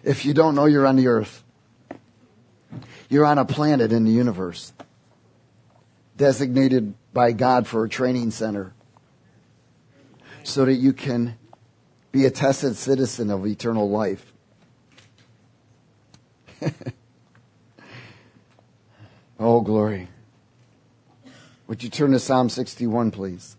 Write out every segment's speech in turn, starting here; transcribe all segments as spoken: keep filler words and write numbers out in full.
If you don't know, you're on the earth. You're on a planet in the universe, designated by God for a training center, so that you can be a tested citizen of eternal life. Oh, glory. Would you turn to Psalm sixty-one, please?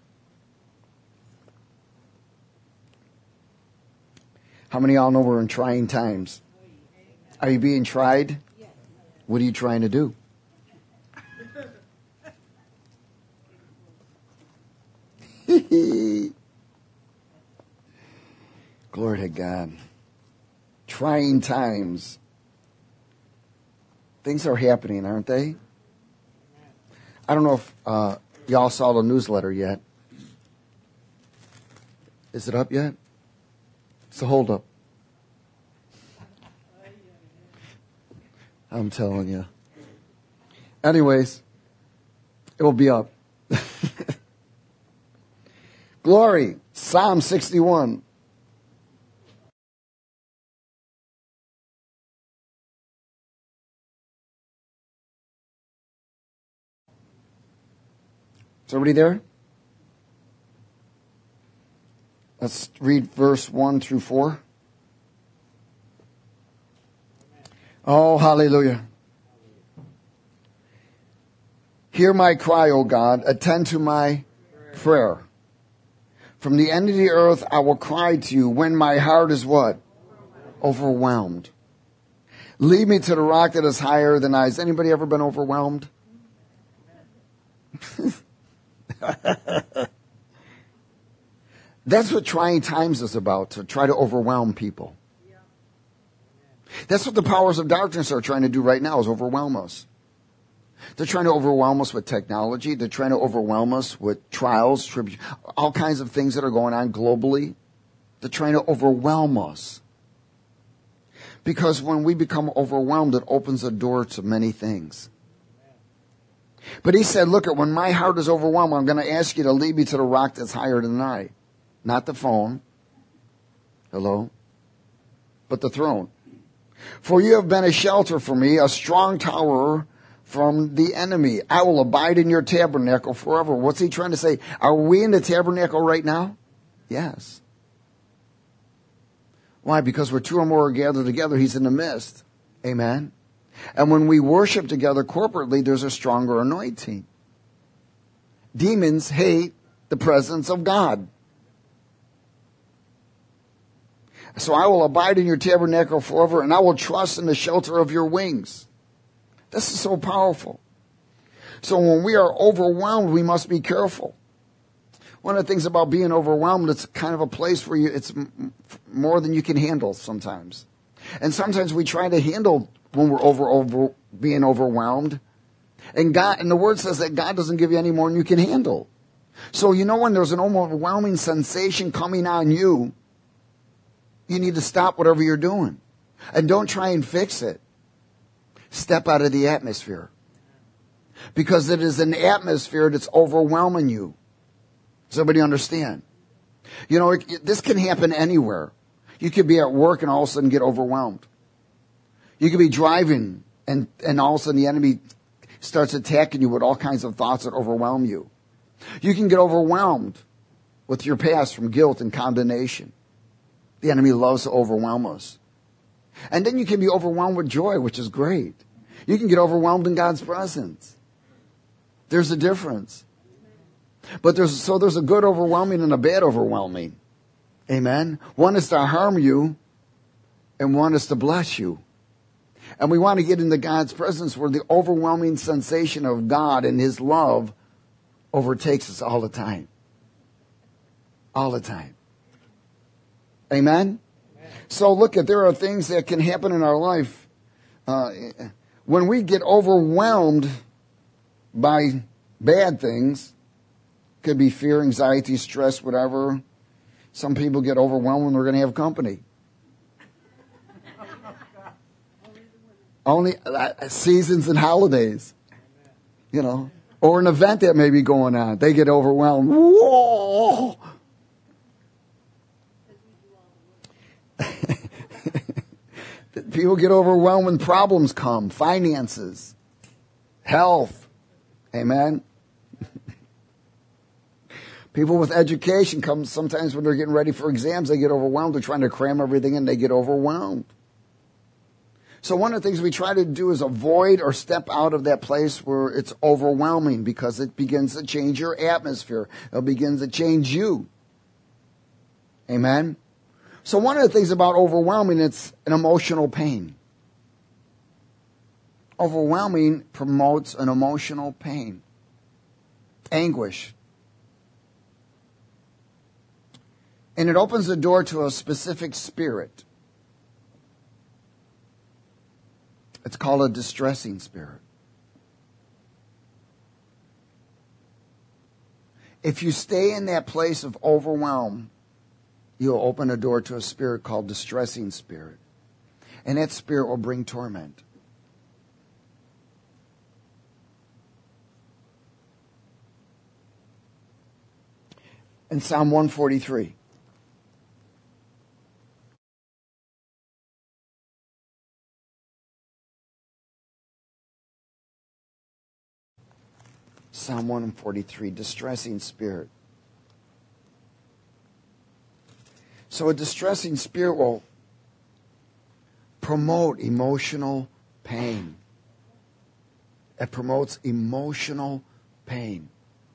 How many of y'all know we're in trying times? Are you being tried? What are you trying to do? Glory to God. Trying times. Things are happening, aren't they? I don't know if uh, y'all saw the newsletter yet. Is it up yet? It's a hold up. I'm telling you. Anyways, it will be up. Glory. Psalm sixty-one. Is everybody there? Let's read verse one through four. Oh, hallelujah. Hear my cry, O God. Attend to my prayer. From the end of the earth I will cry to you when my heart is what? Overwhelmed. Lead me to the rock that is higher than I. Has anybody ever been overwhelmed? That's what trying times is about, to try to overwhelm people. That's what the powers of darkness are trying to do right now, is overwhelm us. They're trying to overwhelm us with technology. They're trying to overwhelm us with trials, tribulations, all kinds of things that are going on globally. They're trying to overwhelm us. Because when we become overwhelmed, it opens a door to many things. But he said, look, when my heart is overwhelmed, I'm going to ask you to lead me to the rock that's higher than I. Not the phone. Hello? But the throne. For you have been a shelter for me, a strong tower from the enemy. I will abide in your tabernacle forever. What's he trying to say? Are we in the tabernacle right now? Yes. Why? Because where two or more are gathered together, he's in the midst. Amen. And when we worship together corporately, there's a stronger anointing. Demons hate the presence of God. So I will abide in your tabernacle forever, and I will trust in the shelter of your wings. This is so powerful. So when we are overwhelmed, we must be careful. One of the things about being overwhelmed, it's kind of a place where you, it's more than you can handle sometimes. And sometimes we try to handle when we're over, over being overwhelmed. And God, and the word says that God doesn't give you any more than you can handle. So you know when there's an overwhelming sensation coming on you, you need to stop whatever you're doing. And don't try and fix it. Step out of the atmosphere. Because it is an atmosphere that's overwhelming you. Does everybody understand? You know, it, this can happen anywhere. You could be at work and all of a sudden get overwhelmed. You could be driving and, and all of a sudden the enemy starts attacking you with all kinds of thoughts that overwhelm you. You can get overwhelmed with your past from guilt and condemnation. The enemy loves to overwhelm us. And then you can be overwhelmed with joy, which is great. You can get overwhelmed in God's presence. There's a difference. But there's, so there's a good overwhelming and a bad overwhelming. Amen. One is to harm you and one is to bless you. And we want to get into God's presence where the overwhelming sensation of God and his love overtakes us all the time. All the time. Amen? Amen. So look at, there are things that can happen in our life. Uh, when we get overwhelmed by bad things, could be fear, anxiety, stress, whatever. Some people get overwhelmed when they're going to have company. Only uh, seasons and holidays, you know, or an event that may be going on. They get overwhelmed. Whoa! People get overwhelmed when problems come, finances, health. Amen. People with education come sometimes when they're getting ready for exams, they get overwhelmed. They're trying to cram everything in, they get overwhelmed. So one of the things we try to do is avoid or step out of that place where it's overwhelming, because it begins to change your atmosphere. It begins to change you. Amen. So one of the things about overwhelming, it's an emotional pain. Overwhelming promotes an emotional pain. Anguish. And it opens the door to a specific spirit. It's called a distressing spirit. If you stay in that place of overwhelm, you'll open a door to a spirit called distressing spirit. And that spirit will bring torment. In Psalm one forty-three. Psalm one forty-three, distressing spirit. So a distressing spirit will promote emotional pain. It promotes emotional pain.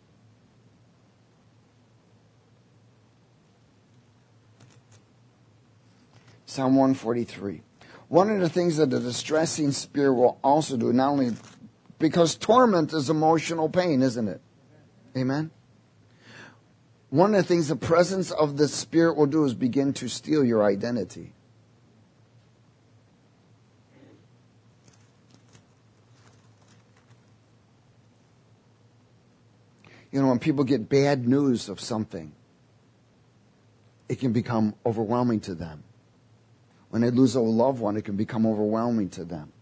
Psalm one forty-three. One of the things that a distressing spirit will also do, not only because torment is emotional pain, isn't it? Amen? One of the things the presence of the Spirit will do is begin to steal your identity. You know, when people get bad news of something, it can become overwhelming to them. When they lose a loved one, it can become overwhelming to them.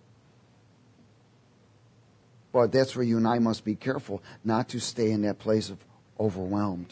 But that's where you and I must be careful not to stay in that place of overwhelmed.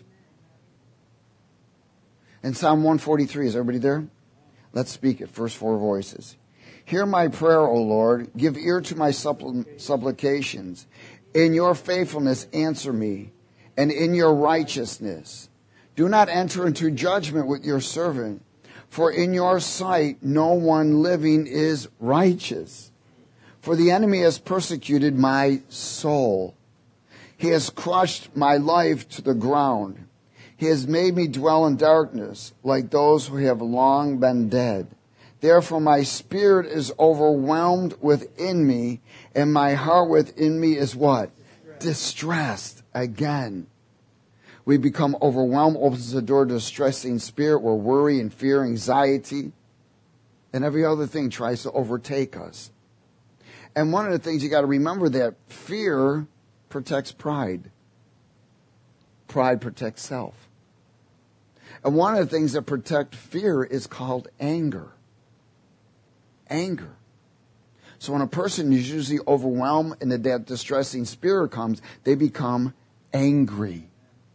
In Psalm one forty-three, is everybody there? Let's speak it, first four voices. Hear my prayer, O Lord. Give ear to my suppl- supplications. In your faithfulness answer me, and in your righteousness. Do not enter into judgment with your servant, for in your sight no one living is righteous. For the enemy has persecuted my soul. He has crushed my life to the ground. He has made me dwell in darkness, like those who have long been dead. Therefore my spirit is overwhelmed within me, and my heart within me is what? Distressed. Again. We become overwhelmed, opens the door to a distressing spirit where worry and fear, anxiety, and every other thing tries to overtake us. And one of the things you got to remember, that fear protects pride. Pride protects self. And one of the things that protect fear is called anger. Anger. So when a person is usually overwhelmed and that distressing spirit comes, they become angry.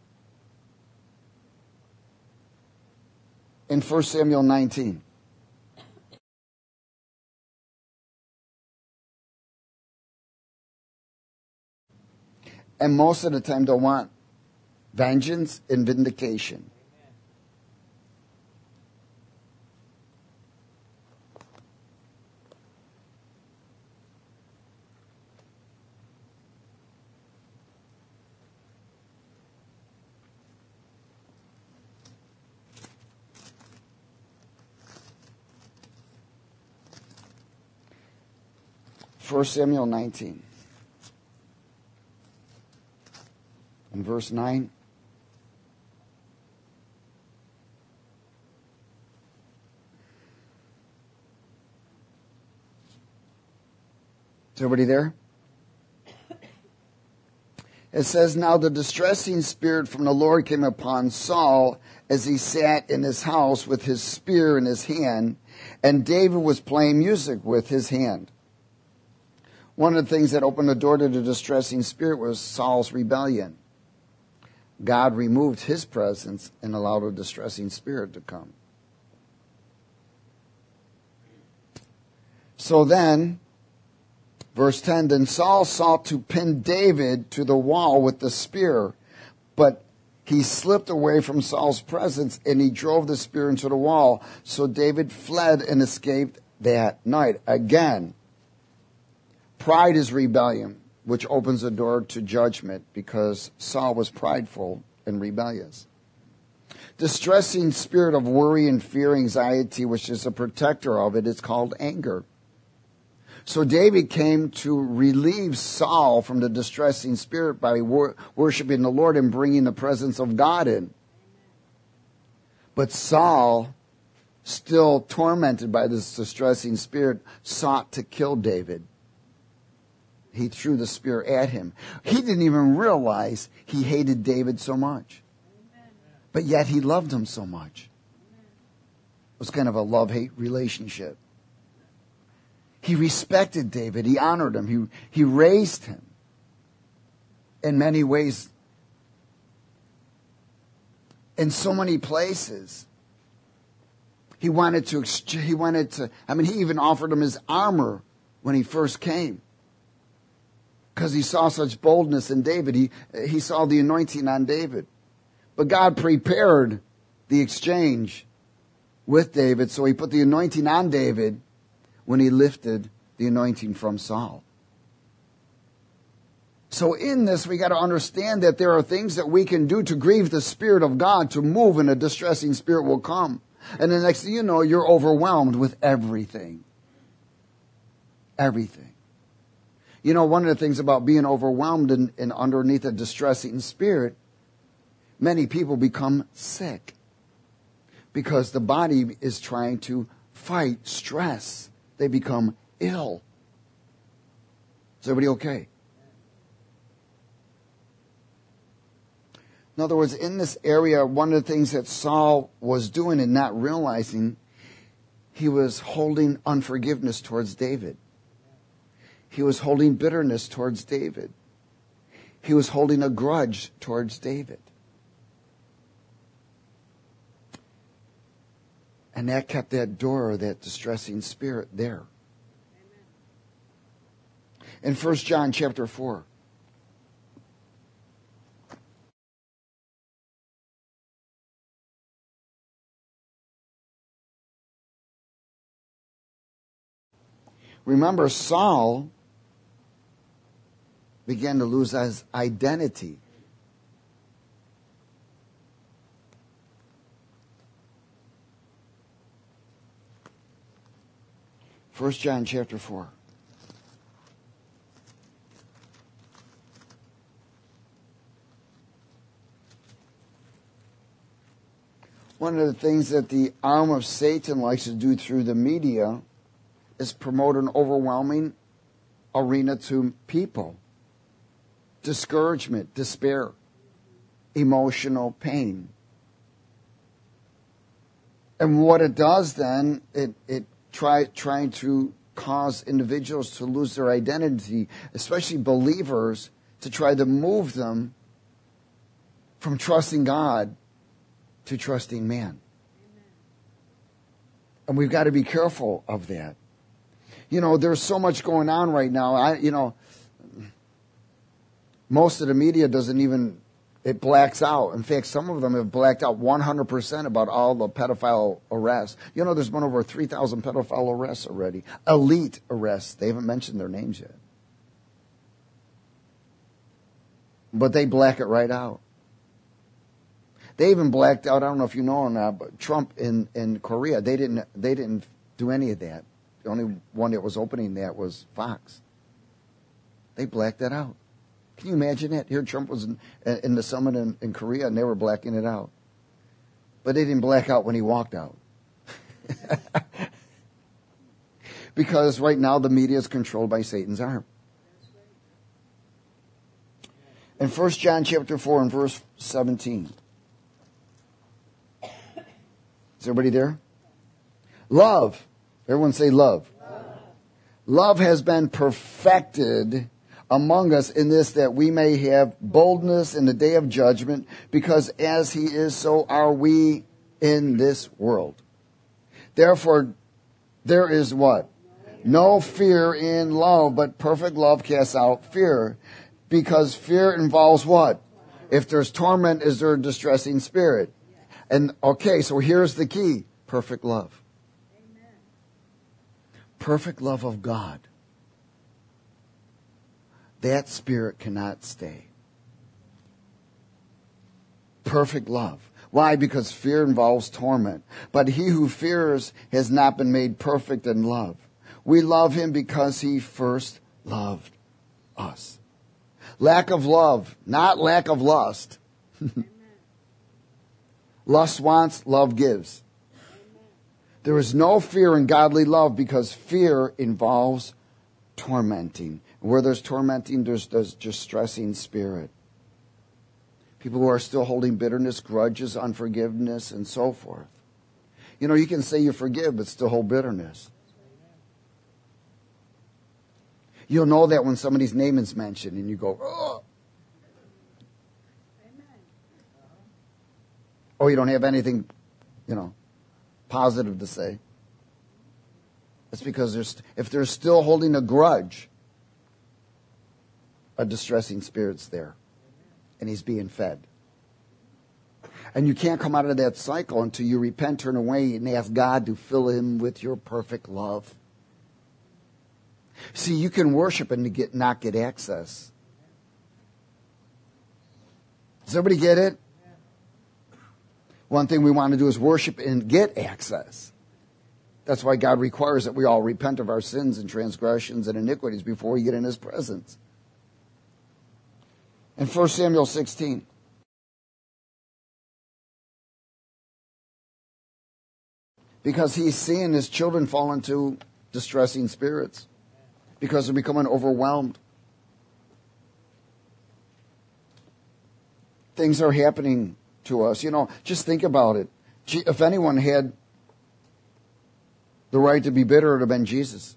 In First Samuel nineteen. And most of the time they'll want vengeance and vindication. First Samuel nineteen. In verse nine. Is everybody there? It says, now the distressing spirit from the Lord came upon Saul as he sat in his house with his spear in his hand, and David was playing music with his hand. One of the things that opened the door to the distressing spirit was Saul's rebellion. God removed his presence and allowed a distressing spirit to come. So then, verse ten, then Saul sought to pin David to the wall with the spear, but he slipped away from Saul's presence and he drove the spear into the wall. So David fled and escaped that night. Again, pride is rebellion, which opens the door to judgment because Saul was prideful and rebellious. Distressing spirit of worry and fear, anxiety, which is a protector of it, is called anger. So David came to relieve Saul from the distressing spirit by wor- worshiping the Lord and bringing the presence of God in. But Saul, still tormented by this distressing spirit, sought to kill David. He threw the spear at him. He didn't even realize he hated David so much. But yet he loved him so much. It was kind of a love-hate relationship. He respected David. He honored him. He, he raised him. In many ways, in so many places, he wanted to, he wanted to, I mean, he even offered him his armor when he first came. Because he saw such boldness in David. He, he saw the anointing on David. But God prepared the exchange with David, so he put the anointing on David when he lifted the anointing from Saul. So in this, we got to understand that there are things that we can do to grieve the Spirit of God, to move, and a distressing spirit will come. And the next thing you know, you're overwhelmed with everything. Everything. You know, one of the things about being overwhelmed and, and underneath a distressing spirit, many people become sick because the body is trying to fight stress. They become ill. Is everybody okay? In other words, in this area, one of the things that Saul was doing and not realizing, he was holding unforgiveness towards David. He was holding bitterness towards David. He was holding a grudge towards David. And that kept that door, that distressing spirit there. In First John chapter four. Remember, Saul began to lose his identity. First John chapter four. One of the things that the arm of Satan likes to do through the media is promote an overwhelming arena to people. Discouragement, despair, emotional pain. And what it does then, it, it try trying to cause individuals to lose their identity, especially believers, to try to move them from trusting God to trusting man. And we've got to be careful of that. You know, there's so much going on right now. I, you know, most of the media doesn't even, it blacks out. In fact, some of them have blacked out one hundred percent about all the pedophile arrests. You know, there's been over three thousand pedophile arrests already. Elite arrests. They haven't mentioned their names yet. But they black it right out. They even blacked out, I don't know if you know or not, but Trump in, in Korea, they didn't they didn't do any of that. The only one that was opening that was Fox. They blacked that out. Can you imagine that? Here Trump was in, in the summit in, in Korea and they were blacking it out. But they didn't black out when he walked out. Because right now the media is controlled by Satan's arm. In First John chapter four and verse seventeen. Is everybody there? Love. Everyone say love. Love. Love has been perfected among us in this, that we may have boldness in the day of judgment, because as he is, so are we in this world. Therefore, there is what? No fear in love, but perfect love casts out fear. Because fear involves what? If there's torment, is there a distressing spirit? And okay, so here's the key. Perfect love. Perfect love of God. That spirit cannot stay. Perfect love. Why? Because fear involves torment. But he who fears has not been made perfect in love. We love him because he first loved us. Lack of love, not lack of lust. Lust wants, love gives. There is no fear in godly love because fear involves tormenting. Where there's tormenting, there's, there's distressing spirit. People who are still holding bitterness, grudges, unforgiveness, and so forth. You know, you can say you forgive, but still hold bitterness. You'll know that when somebody's name is mentioned and you go, oh. Or you don't have anything, you know, positive to say. That's because there's, if they're still holding a grudge, a distressing spirit's there. And he's being fed. And you can't come out of that cycle until you repent, turn away, and ask God to fill him with your perfect love. See, you can worship and get, not get access. Does everybody get it? One thing we want to do is worship and get access. That's why God requires that we all repent of our sins and transgressions and iniquities before we get in his presence. In First Samuel sixteen. Because he's seeing his children fall into distressing spirits. Because they're becoming overwhelmed. Things are happening to us. You know, just think about it. If anyone had the right to be bitter, it would have been Jesus.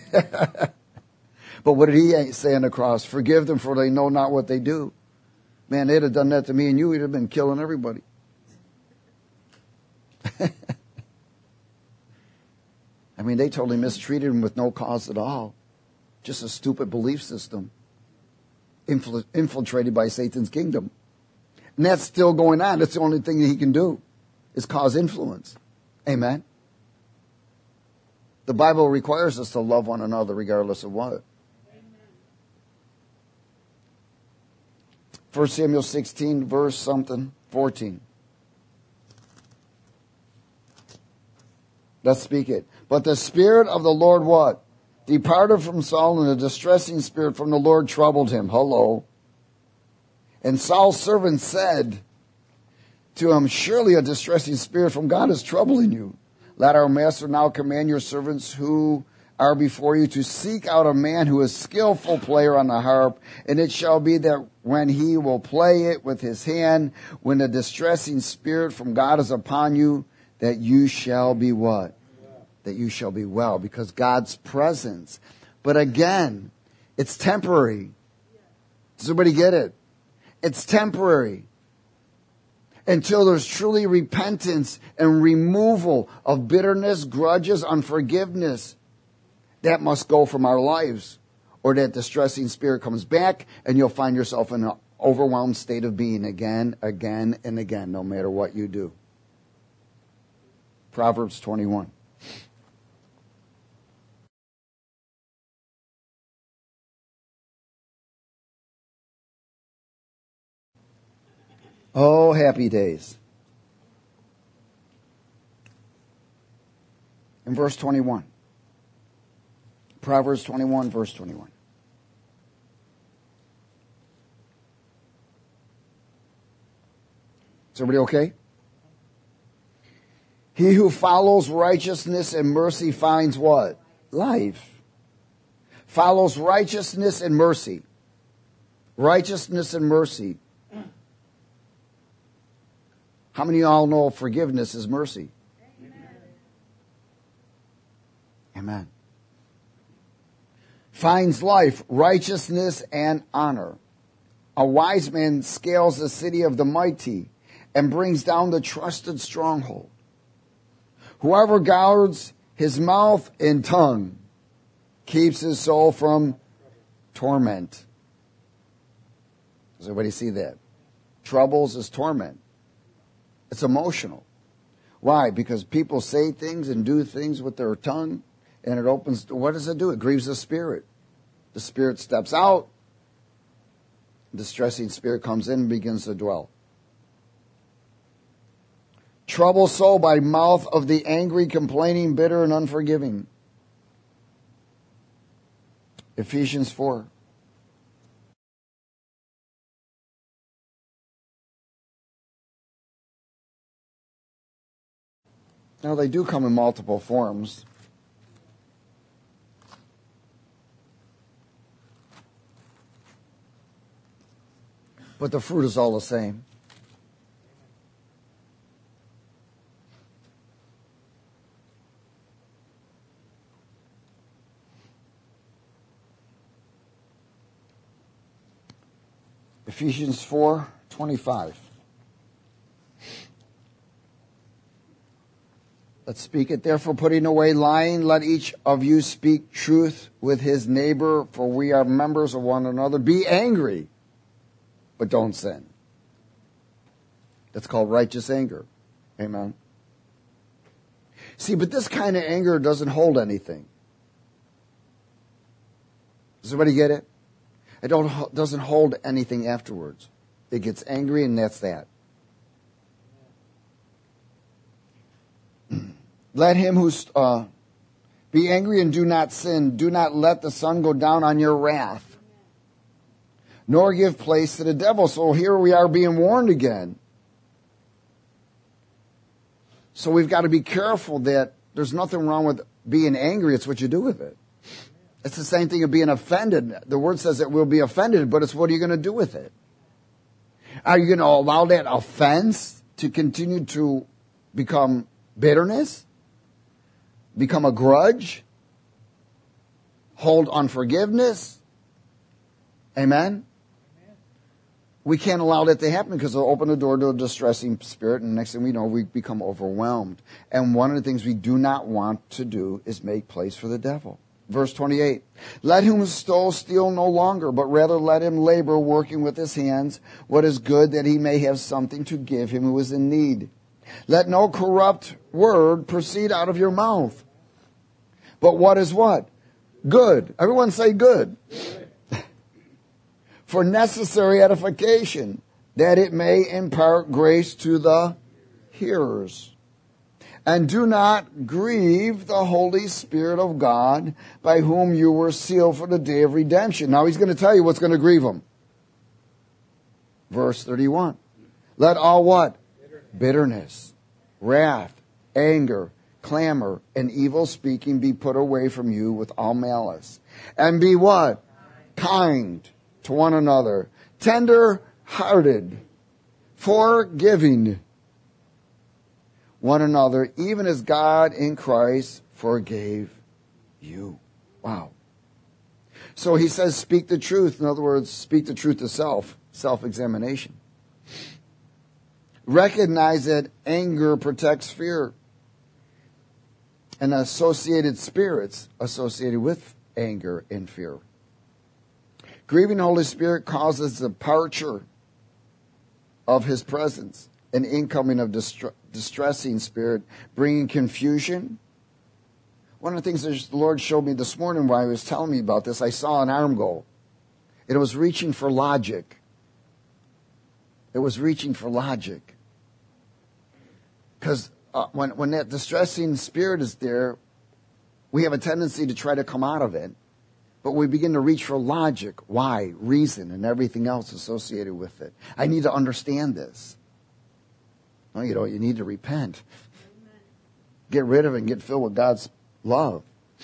But what did he say on the cross? Forgive them, for they know not what they do. Man, they'd have done that to me and you, we'd have been killing everybody. I mean, they totally mistreated him with no cause at all. Just a stupid belief system infl- infiltrated by Satan's kingdom. And that's still going on. That's the only thing that he can do is cause influence. Amen? The Bible requires us to love one another regardless of what. First Samuel sixteen, verse something, fourteen. Let's speak it. But the Spirit of the Lord what? Departed from Saul, and a distressing spirit from the Lord troubled him. Hello. And Saul's servant said to him, surely a distressing spirit from God is troubling you. Let our master now command your servants who are before you to seek out a man who is skillful player on the harp, and it shall be that when he will play it with his hand, when the distressing spirit from God is upon you, that you shall be what? That you shall be well, because God's presence. But again, it's temporary. Does everybody get it? It's temporary. Until there's truly repentance and removal of bitterness, grudges, unforgiveness. That must go from our lives, or that distressing spirit comes back and you'll find yourself in an overwhelmed state of being again, again, and again, no matter what you do. Proverbs twenty-one. Oh, happy days. In verse twenty-one. Proverbs twenty-one, verse twenty-one. Is everybody okay? He who follows righteousness and mercy finds what? Life. Follows righteousness and mercy. Righteousness and mercy. How many of y'all know forgiveness is mercy? Amen. Amen. Finds life, righteousness, and honor. A wise man scales the city of the mighty and brings down the trusted stronghold. Whoever guards his mouth and tongue keeps his soul from torment. Does everybody see that? Troubles is torment. It's emotional. Why? Because people say things and do things with their tongue, and it opens, what does it do? It grieves the spirit. The spirit steps out. The distressing spirit comes in and begins to dwell. Trouble soul by mouth of the angry, complaining, bitter, and unforgiving. Ephesians four. Now, they do come in multiple forms. But the fruit is all the same. Ephesians four twenty-five. Let's speak it. Therefore, putting away lying, let each of you speak truth with his neighbor, for we are members of one another. Be angry, but don't sin. That's called righteous anger. Amen. See, but this kind of anger doesn't hold anything. Does everybody get it? It don't, doesn't hold anything afterwards. It gets angry, and that's that. Let him who uh, be angry and do not sin. Do not let the sun go down on your wrath, nor give place to the devil. So here we are being warned again. So we've got to be careful that there's nothing wrong with being angry. It's what you do with it. It's the same thing of being offended. The word says that we'll be offended, but it's what are you going to do with it? Are you going to allow that offense to continue to become bitterness? Become a grudge? Hold unforgiveness? Amen? We can't allow that to happen because it'll open the door to a distressing spirit, and next thing we know, we become overwhelmed. And one of the things we do not want to do is make place for the devil. Verse twenty-eight, let whom stole steal no longer, but rather let him labor, working with his hands what is good, that he may have something to give him who is in need. Let no corrupt word proceed out of your mouth, but what is what? Good. Everyone say good. For necessary edification, that it may impart grace to the hearers. And do not grieve the Holy Spirit of God, by whom you were sealed for the day of redemption. Now he's going to tell you what's going to grieve him. Verse thirty-one. Let all what? Bitterness, Bitterness wrath, anger, clamor, and evil speaking be put away from you with all malice. And be what? Kind, kind to one another, tender-hearted, forgiving one another, even as God in Christ forgave you. Wow. So he says, speak the truth. In other words, speak the truth to self, self-examination. Recognize that anger protects fear and associated spirits associated with anger and fear. Grieving the Holy Spirit causes departure of his presence, an incoming of distre- distressing spirit, bringing confusion. One of the things that the Lord showed me this morning while he was telling me about this, I saw an arm go. It was reaching for logic. It was reaching for logic. Because uh, when, when that distressing spirit is there, we have a tendency to try to come out of it. But we begin to reach for logic, why, reason, and everything else associated with it. I need to understand this. No, you don't. You need to repent. Amen. Get rid of it and get filled with God's love.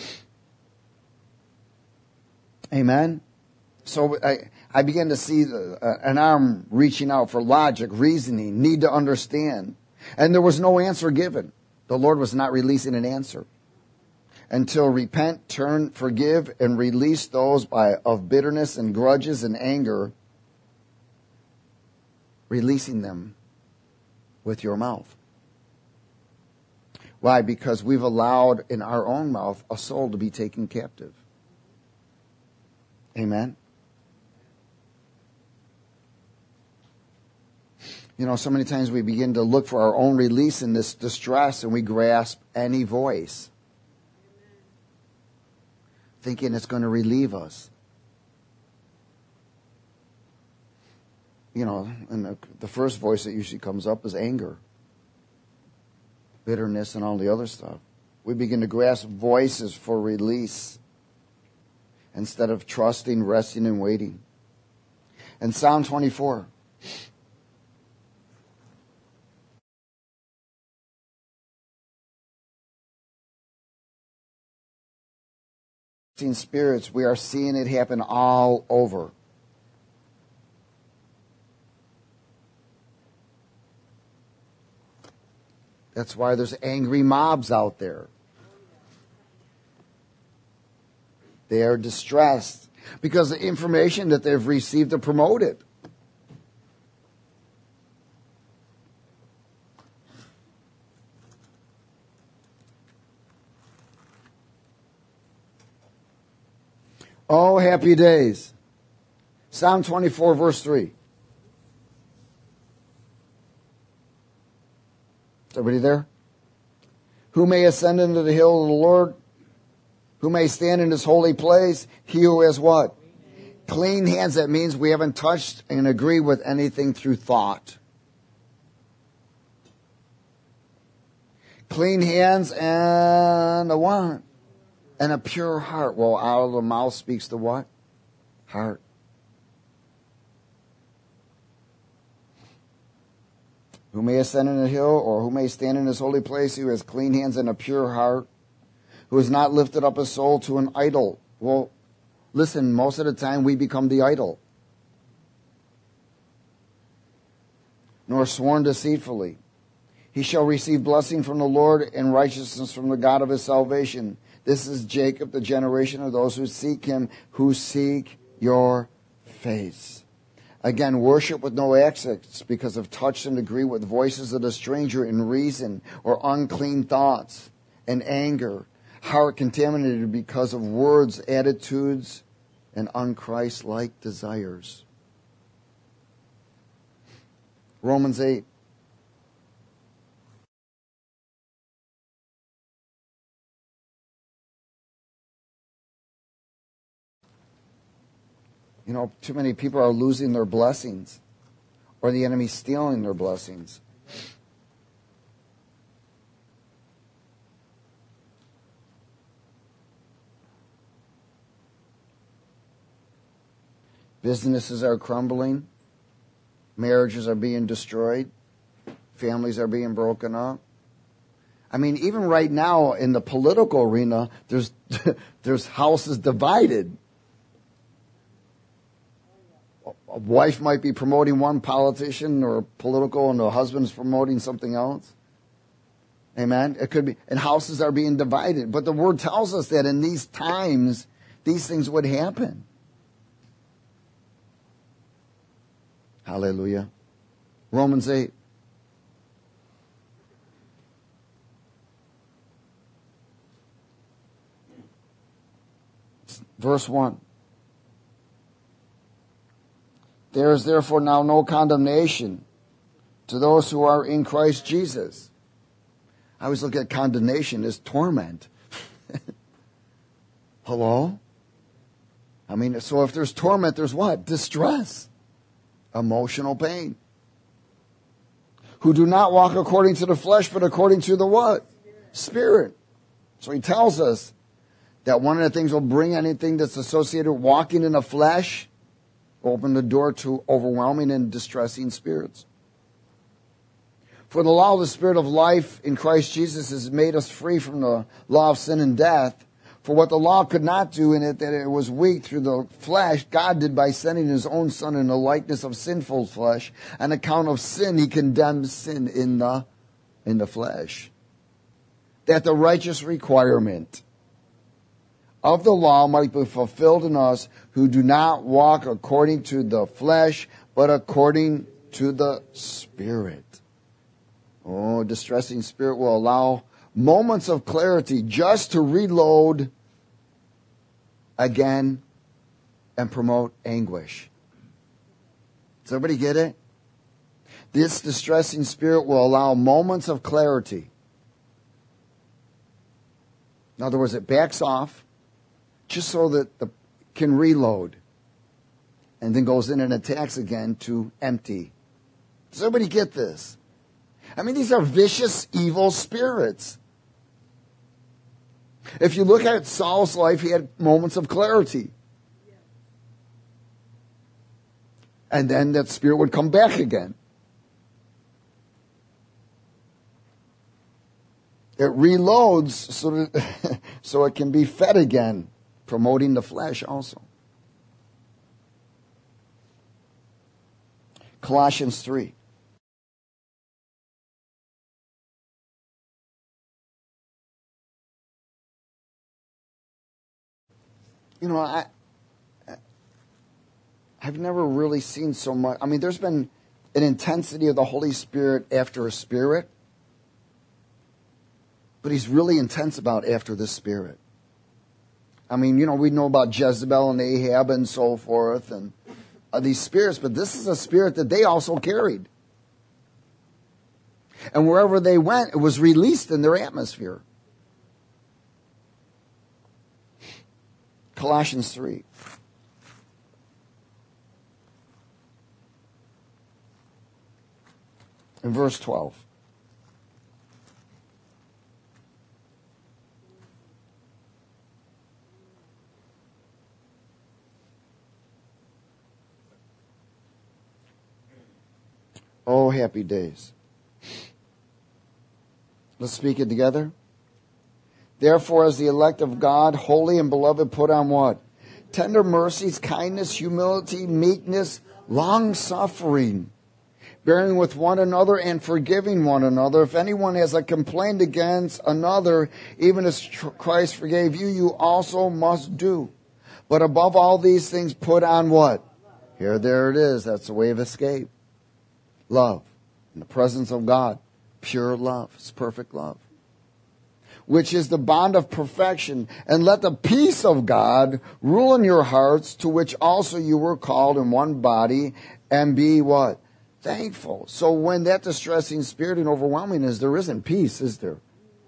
Amen? So I, I began to see the, uh, an arm reaching out for logic, reasoning, need to understand. And there was no answer given. The Lord was not releasing an answer. Until repent, turn, forgive, and release those by of bitterness and grudges and anger, releasing them with your mouth. Why? Because we've allowed in our own mouth a soul to be taken captive. Amen. You know, so many times we begin to look for our own release in this distress, and we grasp any voice, thinking it's going to relieve us. You know, and the, the first voice that usually comes up is anger, bitterness, and all the other stuff. We begin to grasp voices for release instead of trusting, resting, and waiting. And Psalm twenty-four. Spirits, we are seeing it happen all over. That's why there's angry mobs out there. They are distressed because the information that they've received to promote it. Oh, happy days. Psalm twenty-four, verse three. Is everybody there? Who may ascend into the hill of the Lord? Who may stand in his holy place? He who has what? Clean hands. That means we haven't touched and agreed with anything through thought. Clean hands and a what? And a pure heart. Well, out of the mouth speaks the what? Heart. Who may ascend in a hill, or who may stand in his holy place, who has clean hands and a pure heart, who has not lifted up his soul to an idol. Well, listen, most of the time we become the idol. Nor sworn deceitfully. He shall receive blessing from the Lord and righteousness from the God of his salvation. This is Jacob, the generation of those who seek him, who seek your face. Again, worship with no accents because of touch and agree with voices of the stranger in reason or unclean thoughts and anger. Heart contaminated because of words, attitudes, and unchrist-like desires. Romans eight. You know, too many people are losing their blessings, or the enemy stealing their blessings. Businesses are crumbling. Marriages are being destroyed. Families are being broken up. I mean, even right now in the political arena, there's there's houses divided. A wife might be promoting one politician or political, and the husband's promoting something else. Amen? It could be, and houses are being divided. But the Word tells us that in these times, these things would happen. Hallelujah. Romans eight. Verse one. There is therefore now no condemnation to those who are in Christ Jesus. I always look at condemnation as torment. Hello? I mean, so if there's torment, there's what? Distress. Emotional pain. Who do not walk according to the flesh, but according to the what? Spirit. So he tells us that one of the things will bring anything that's associated with walking in the flesh, open the door to overwhelming and distressing spirits. For the law of the Spirit of life in Christ Jesus has made us free from the law of sin and death. For what the law could not do in it, that it was weak through the flesh, God did by sending his own Son in the likeness of sinful flesh. On account of sin, he condemned sin in the, in the flesh. That the righteous requirement of the law might be fulfilled in us who do not walk according to the flesh, but according to the Spirit. Oh, distressing spirit will allow moments of clarity just to reload again and promote anguish. Does everybody get it? This distressing spirit will allow moments of clarity. In other words, it backs off just so that it can reload and then goes in and attacks again to empty. Does everybody get this? I mean, these are vicious, evil spirits. If you look at Saul's life, he had moments of clarity. And then that spirit would come back again. It reloads so that so it can be fed again, promoting the flesh also. Colossians three. You know, I, I've never really seen so much. I mean, there's been an intensity of the Holy Spirit after a spirit, but he's really intense about after this spirit. I mean, you know, we know about Jezebel and Ahab and so forth, and uh, these spirits, but this is a spirit that they also carried. And wherever they went, it was released in their atmosphere. Colossians three. In verse twelve. Oh, happy days. Let's speak it together. Therefore, as the elect of God, holy and beloved, put on what? Tender mercies, kindness, humility, meekness, long-suffering, bearing with one another and forgiving one another. If anyone has a complaint against another, even as Christ forgave you, you also must do. But above all these things, put on what? Here, there it is. That's the way of escape. Love. In the presence of God. Pure love. It's perfect love. Which is the bond of perfection. And let the peace of God rule in your hearts, to which also you were called in one body, and be what? Thankful. So when that distressing spirit and overwhelming is, there isn't peace, is there?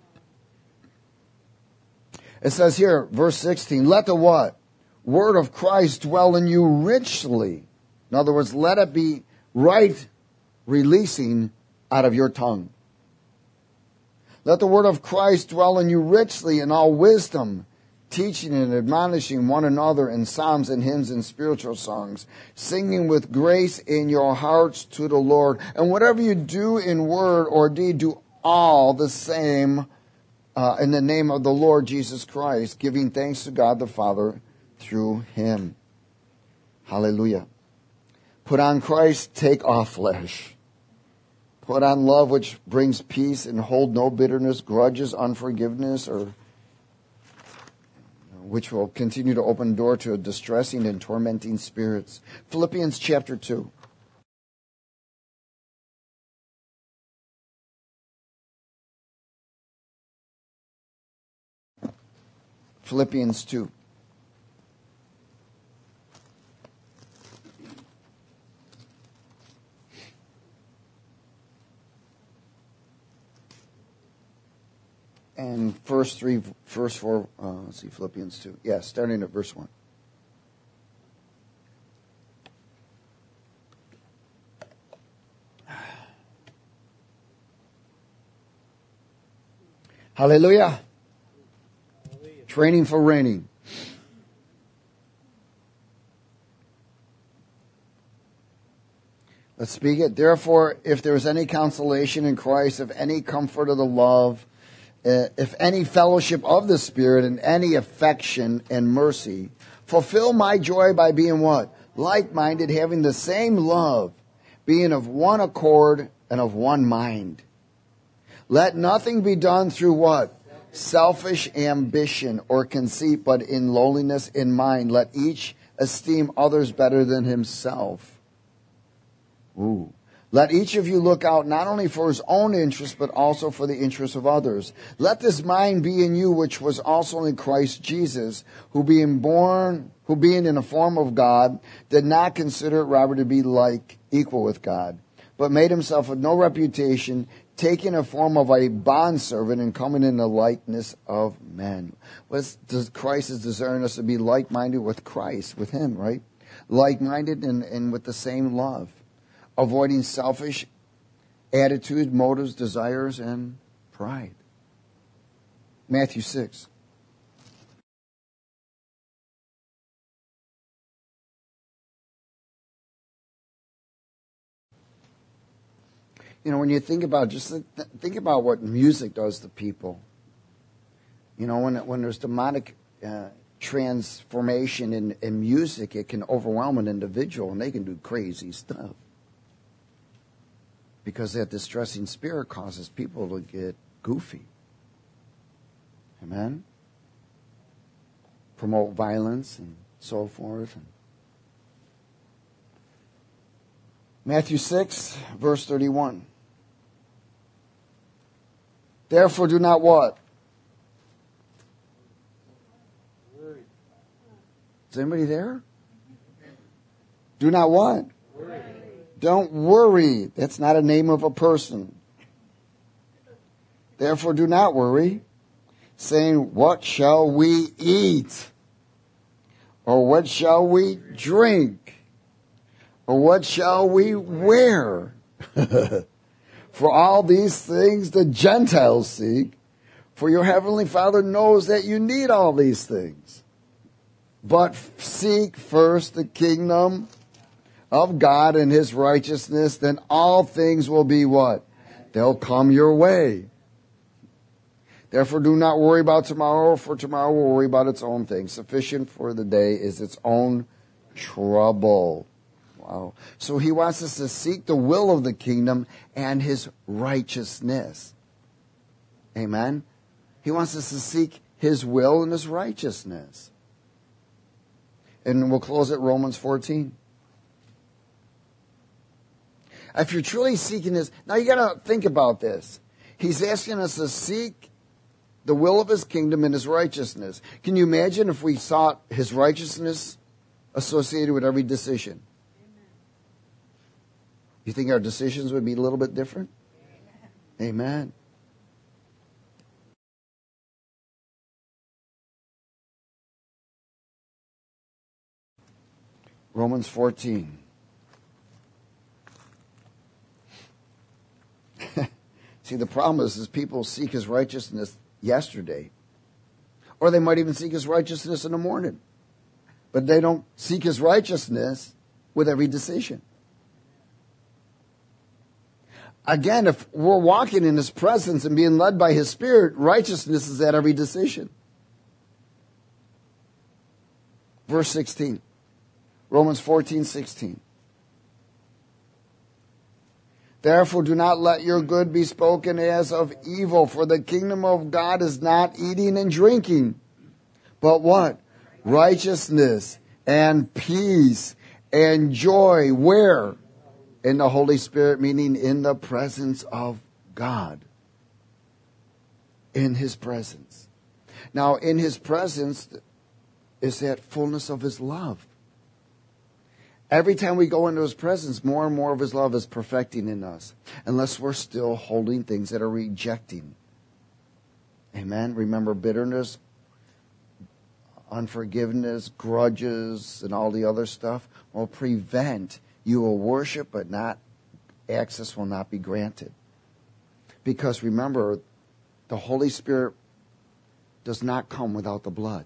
It says here, verse sixteen, let the what? Word of Christ dwell in you richly. In other words, let it be right releasing out of your tongue. Let the word of Christ dwell in you richly in all wisdom, teaching and admonishing one another in psalms and hymns and spiritual songs, singing with grace in your hearts to the Lord. And whatever you do in word or deed, do all the same uh, in the name of the Lord Jesus Christ, giving thanks to God the Father through him. Hallelujah. Put on Christ, take off flesh. Put on love, which brings peace, and hold no bitterness, grudges, unforgiveness, or which will continue to open the door to distressing and tormenting spirits. Philippians chapter two. Philippians two. And first three, first four, uh, let's see, Philippians two. Yeah, starting at verse one. Hallelujah. Hallelujah. Training for reigning. Let's speak it. Therefore, if there is any consolation in Christ, if any comfort of the love, Uh, if any fellowship of the Spirit, and any affection and mercy, fulfill my joy by being what? Like-minded, having the same love, being of one accord and of one mind. Let nothing be done through what? Selfish ambition or conceit, but in lowliness in mind. Let each esteem others better than himself. Ooh. Let each of you look out not only for his own interest, but also for the interest of others. Let this mind be in you, which was also in Christ Jesus, who being born, who being in the form of God, did not consider it robbery to be like equal with God, but made himself of no reputation, taking a form of a bondservant and coming in the likeness of men. What's, Christ is desiring us to be like-minded with Christ, with him, right? Like-minded and, and with the same love. Avoiding selfish attitude, motives, desires, and pride. Matthew six. You know, when you think about, just think about what music does to people. You know, when when there's demonic uh, transformation in, in music, it can overwhelm an individual and they can do crazy stuff. Because that distressing spirit causes people to get goofy. Amen? Promote violence and so forth. Matthew six, verse thirty-one. Therefore do not what? Worry. Is anybody there? Do not what? Worry. Don't worry. That's not a name of a person. Therefore do not worry, saying, what shall we eat? Or what shall we drink? Or what shall we wear? For all these things the Gentiles seek, for your heavenly Father knows that you need all these things. But seek first the kingdom of God and his righteousness, then all things will be what? They'll come your way. Therefore do not worry about tomorrow, for tomorrow will worry about its own things. Sufficient for the day is its own trouble. Wow. So he wants us to seek the will of the kingdom and his righteousness. Amen? He wants us to seek his will and his righteousness. And we'll close at Romans fourteen. If you're truly seeking this, now you got to think about this. He's asking us to seek the will of his kingdom and his righteousness. Can you imagine if we sought his righteousness associated with every decision? You think our decisions would be a little bit different? Amen. Romans fourteen. See, the problem is, is people seek his righteousness yesterday. Or they might even seek his righteousness in the morning. But they don't seek his righteousness with every decision. Again, if we're walking in his presence and being led by his Spirit, righteousness is at every decision. Verse sixteen. Romans fourteen, sixteen. Therefore do not let your good be spoken as of evil, for the kingdom of God is not eating and drinking, but what? Righteousness and peace and joy. Where? In the Holy Spirit, meaning in the presence of God. In his presence. Now, in his presence is that fullness of his love. Every time we go into his presence, more and more of his love is perfecting in us. Unless we're still holding things that are rejecting. Amen? Remember, bitterness, unforgiveness, grudges, and all the other stuff will prevent. You will worship, but not access will not be granted. Because remember, the Holy Spirit does not come without the blood.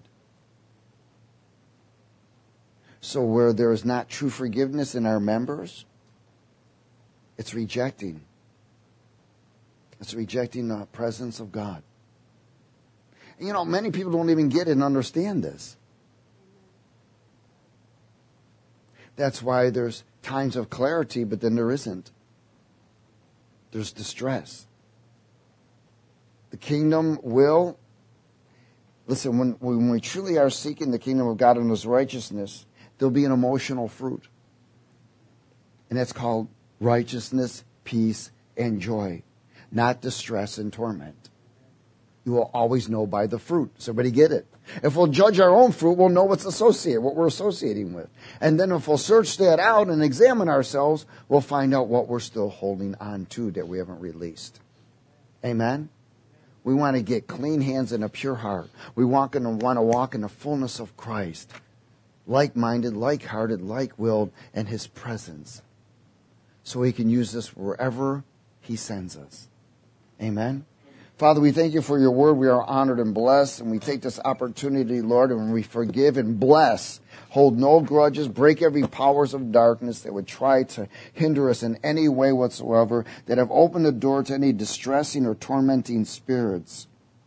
So where there is not true forgiveness in our members, it's rejecting. It's rejecting the presence of God. And you know, many people don't even get it and understand this. That's why there's times of clarity, but then there isn't. There's distress. The kingdom will, listen, when, when we truly are seeking the kingdom of God and his righteousness, there'll be an emotional fruit. And that's called righteousness, peace, and joy, not distress and torment. You will always know by the fruit. Somebody get it? If we'll judge our own fruit, we'll know what's associated, what we're associating with. And then if we'll search that out and examine ourselves, we'll find out what we're still holding on to that we haven't released. Amen? We want to get clean hands and a pure heart. We want to want to walk in the fullness of Christ. Like-minded, like-hearted, like-willed, and His presence. So He can use this wherever He sends us. Amen? Father, we thank you for your word. We are honored and blessed. And we take this opportunity, Lord, and we forgive and bless. Hold no grudges. Break every powers of darkness that would try to hinder us in any way whatsoever, that have opened the door to any distressing or tormenting spirits.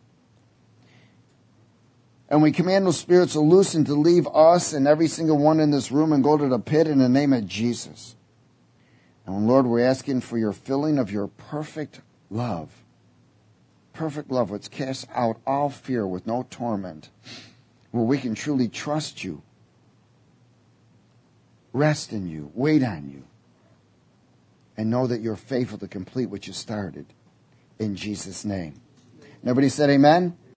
And we command those spirits to loosen, to leave us and every single one in this room and go to the pit in the name of Jesus. And Lord, we're asking for your filling of your perfect love. Perfect love, which casts out all fear with no torment, where we can truly trust you, rest in you, wait on you, and know that you're faithful to complete what you started. In Jesus' name. Nobody said amen?